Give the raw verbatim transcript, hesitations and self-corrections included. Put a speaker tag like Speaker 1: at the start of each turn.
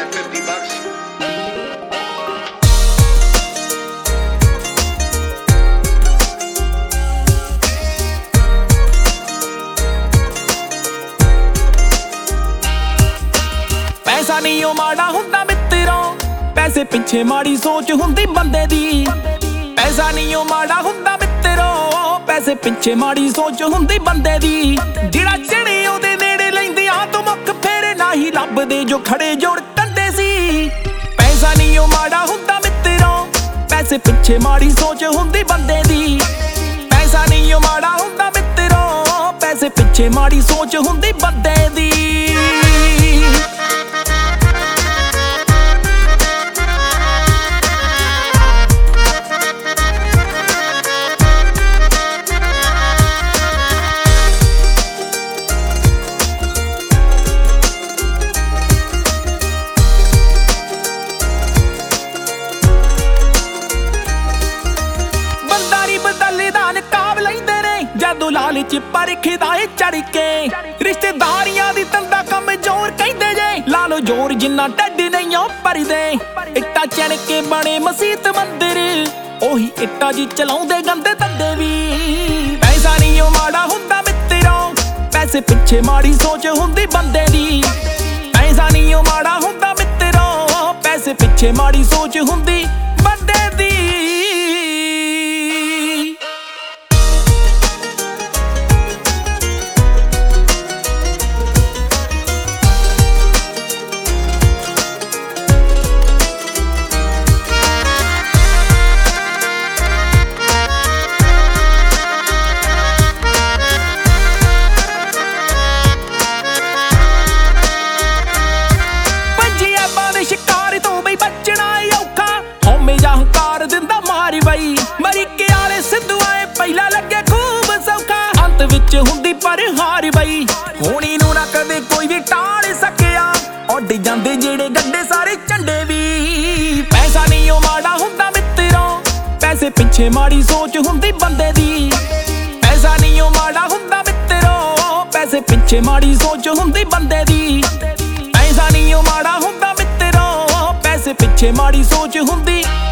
Speaker 1: that fifty bucks?
Speaker 2: पैसा नहीं ओ माड़ा हुंदा मित्रो, पैसे पिछे माड़ी सोच हुंदी बंदे दी। पैसा नहीं ओ माड़ा हुंदा मित्रो, पैसे पिछे माड़ी सोच हुंदी बंदे दी। जिहड़ा चढ़े ओदे नेड़े लैंदे आ तूं मुख फेरे नाही लभदे जो खड़े जोड़ कंदे सी। पैसा नहीं ओ माड़ा हुंदा मित्रो, पैसे पिछे माड़ी सोच हुंदी बंदे दी। पैसा नहीं ओ माड़ा हुंदा मित्रो, पैसे पिछे माड़ी सोच हुंदी बंदे दी। ਜਦੋਂ ਲਾਲਚ ਪਰਖਦਾ ਏ ਚੜ ਕੇ, ਰਿਸ਼ਤੇਦਾਰੀਆਂ ਦੀ ਤੰਦਾ ਕਮਜ਼ੋਰ ਕਹਿੰਦੇ ਜੇ। ਲਾ ਲੋ ਜ਼ੋਰ ਜਿੰਨਾ ਢੱਡ ਨਹੀਂ ਓ ਭਰਦੇ। ਇੱਟਾਂ ਚਣ ਕੇ ਬਣੇ ਮਸੀਤ ਮੰਦਿਰ, ਉਹੀ ਇੱਟਾਂ ਜੀ ਚਲਾਉਂਦੇ ਗੰਦੇ ਧੰਦੇ ਵੀ। ਪੈਸਾ ਨਹੀਂ ਓ ਮਾੜਾ ਹੁੰਦਾ ਮਿੱਤਰੋ, ਪੈਸੇ ਪਿੱਛੇ ਮਾੜੀ ਸੋਚ ਹੁੰਦੀ ਬੰਦੇ ਦੀ। ਪੈਸਾ ਨਹੀਂ ਓ ਮਾੜਾ ਹੁੰਦਾ ਮਿੱਤਰੋ, ਪੈਸੇ ਪਿੱਛੇ ਮਾੜੀ ਸੋਚ ਹੁੰਦੀ ਬੰਦੇ ਦੀ। ਮਰੀ ਕੇ ਆਲੇ ਸਿੱਧੂ ਆਏ ਪਹਿਲਾਂ ਲੱਗੇ ਖੂਬ ਸੌਖਾ, ਅੰਤ ਵਿੱਚ ਹੁੰਦੀ ਪਰ ਹਾਰ ਬਈ। ਹੋਣੀ ਨੂੰ ਨਾ ਕਦੇ ਕੋਈ ਵੀ ਟਾਲ ਸਕਿਆ, ਉੱਡ ਜਾਂਦੇ ਜਿਹੜੇ ਗੱਡੇ ਸਾਰੇ ਝੰਡੇ ਵੀ। ਪੈਸਾ ਨਹੀਂ ਓ ਮਾੜਾ ਹੁੰਦਾ ਮਿੱਤਰੋ, ਪੈਸੇ ਪਿੱਛੇ ਮਾੜੀ ਸੋਚ ਹੁੰਦੀ ਬੰਦੇ ਦੀ। ਪੈਸਾ ਨਹੀਂ ਓ ਮਾੜਾ ਹੁੰਦਾ ਮਿੱਤਰੋ, ਪੈਸੇ ਪਿੱਛੇ ਮਾੜੀ ਸੋਚ ਹੁੰਦੀ ਬੰਦੇ ਦੀ। ਪੈਸਾ ਨਹੀਂ ਓ ਮਾੜਾ ਹੁੰਦਾ ਮਿੱਤਰੋ, ਪੈਸੇ ਪਿੱਛੇ ਮਾੜੀ ਸੋਚ ਹੁੰਦੀ